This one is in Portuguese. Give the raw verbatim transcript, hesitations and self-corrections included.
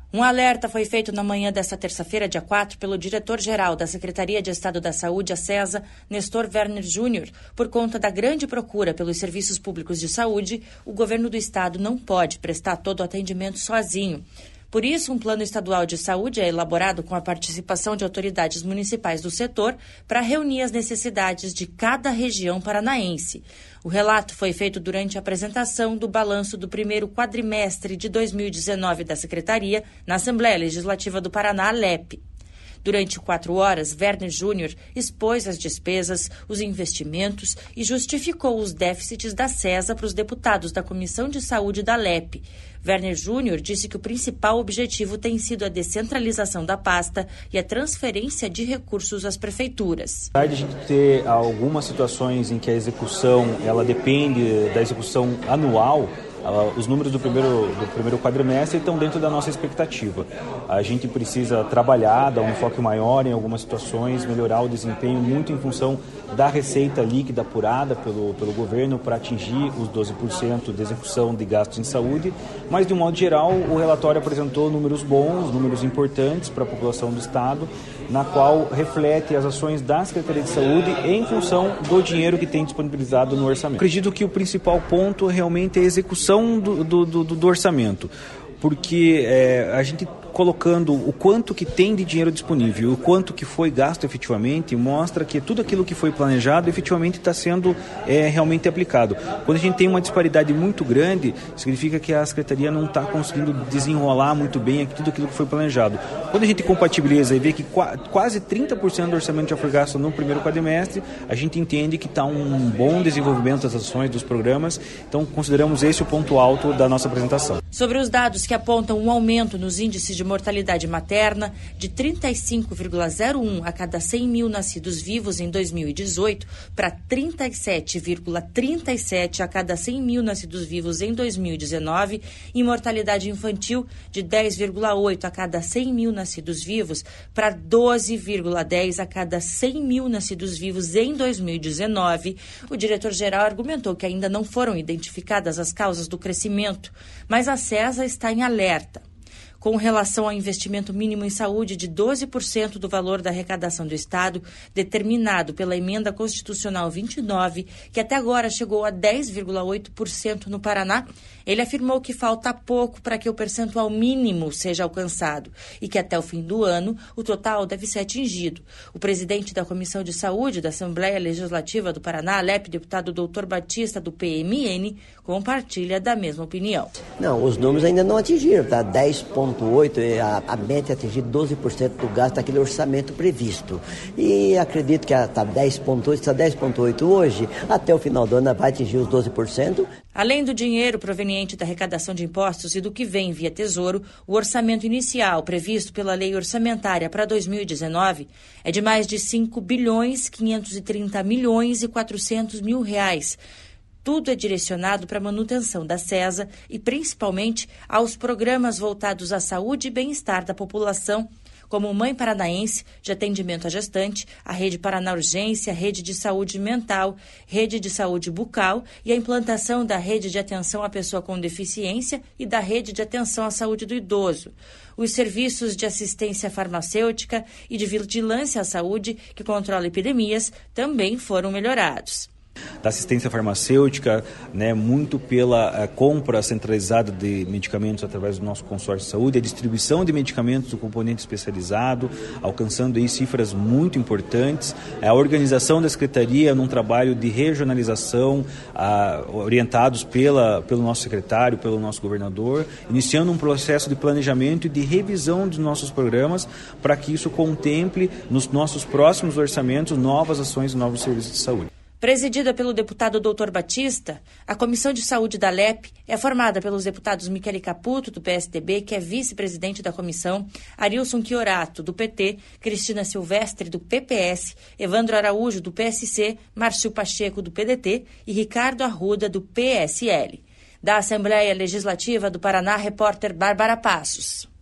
Um alerta foi feito na manhã desta terça-feira, dia quatro, pelo diretor-geral da Secretaria de Estado da Saúde, a SESA, Nestor Werner Júnior. Por conta da grande procura pelos serviços públicos de saúde, o governo do estado não pode prestar todo o atendimento sozinho. Por isso, um plano estadual de saúde é elaborado com a participação de autoridades municipais do setor para reunir as necessidades de cada região paranaense. O relato foi feito durante a apresentação do balanço do primeiro quadrimestre de dois mil e dezenove da Secretaria na Assembleia Legislativa do Paraná, ALEP. Durante quatro horas, Werner Júnior expôs as despesas, os investimentos e justificou os déficits da SESA para os deputados da Comissão de Saúde da ALEP. Werner Júnior disse que o principal objetivo tem sido a descentralização da pasta e a transferência de recursos às prefeituras. Apesar de a gente ter algumas situações em que a execução ela depende da execução anual, os números do primeiro, do primeiro quadrimestre estão dentro da nossa expectativa. A gente precisa trabalhar, dar um enfoque maior em algumas situações, melhorar o desempenho muito em função da receita líquida apurada pelo, pelo governo para atingir os doze por cento de execução de gastos em saúde, mas de um modo geral o relatório apresentou números bons, números importantes para a população do estado, na qual reflete as ações da Secretaria de Saúde em função do dinheiro que tem disponibilizado no orçamento. Acredito que o principal ponto realmente é a execução do, do, do, do orçamento, porque é, a gente colocando o quanto que tem de dinheiro disponível, o quanto que foi gasto efetivamente, mostra que tudo aquilo que foi planejado efetivamente está sendo é, realmente aplicado. Quando a gente tem uma disparidade muito grande, significa que a Secretaria não está conseguindo desenrolar muito bem tudo aquilo que foi planejado. Quando a gente compatibiliza e vê que quase trinta por cento do orçamento já foi gasto no primeiro quadrimestre, a gente entende que está um bom desenvolvimento das ações, dos programas, então consideramos esse o ponto alto da nossa apresentação. Sobre os dados que apontam um aumento nos índices de mortalidade materna de trinta e cinco vírgula zero um a cada cem mil nascidos vivos em dois mil e dezoito para trinta e sete vírgula trinta e sete a cada cem mil nascidos vivos em dois mil e dezenove, e mortalidade infantil de dez vírgula oito a cada cem mil nascidos vivos para doze vírgula dez a cada cem mil nascidos vivos em dois mil e dezenove, o diretor-geral argumentou que ainda não foram identificadas as causas do crescimento, mas a SESA está em alerta. Com relação ao investimento mínimo em saúde de doze por cento do valor da arrecadação do Estado, determinado pela Emenda Constitucional vinte e nove, que até agora chegou a dez vírgula oito por cento no Paraná, ele afirmou que falta pouco para que o percentual mínimo seja alcançado e que até o fim do ano o total deve ser atingido. O presidente da Comissão de Saúde da Assembleia Legislativa do Paraná, ALEP, deputado doutor Batista, do P M N, compartilha da mesma opinião. Não, os números ainda não atingiram, tá? dez vírgula oito, a, a meta é atingir doze por cento do gasto daquele orçamento previsto. E acredito que está dez vírgula oito, está dez vírgula oito hoje, até o final do ano vai atingir os doze por cento. Além do dinheiro proveniente da arrecadação de impostos e do que vem via Tesouro, o orçamento inicial previsto pela Lei Orçamentária para dois mil e dezenove é de mais de cinco bilhões quinhentos e trinta milhões e quatrocentos mil reais. Tudo é direcionado para a manutenção da SESA e, principalmente, aos programas voltados à saúde e bem-estar da população, como Mãe Paranaense, de atendimento à gestante, a Rede Paraná Urgência, a Rede de Saúde Mental, Rede de Saúde Bucal e a implantação da Rede de Atenção à Pessoa com Deficiência e da Rede de Atenção à Saúde do Idoso. Os serviços de assistência farmacêutica e de vigilância à saúde, que controla epidemias, também foram melhorados. Da assistência farmacêutica, né, muito pela uh, compra centralizada de medicamentos através do nosso consórcio de saúde, a distribuição de medicamentos do componente especializado, alcançando aí cifras muito importantes, a organização da Secretaria num trabalho de regionalização, uh, orientados pela, pelo nosso secretário, pelo nosso governador, iniciando um processo de planejamento e de revisão dos nossos programas para que isso contemple nos nossos próximos orçamentos novas ações e novos serviços de saúde. Presidida pelo deputado doutor Batista, a Comissão de Saúde da ALEP é formada pelos deputados Michele Caputo, do P S D B, que é vice-presidente da comissão, Arilson Chiorato, do P T, Cristina Silvestre, do P P S, Evandro Araújo, do P S C, Márcio Pacheco, do P D T e Ricardo Arruda, do P S L. Da Assembleia Legislativa do Paraná, repórter Bárbara Passos.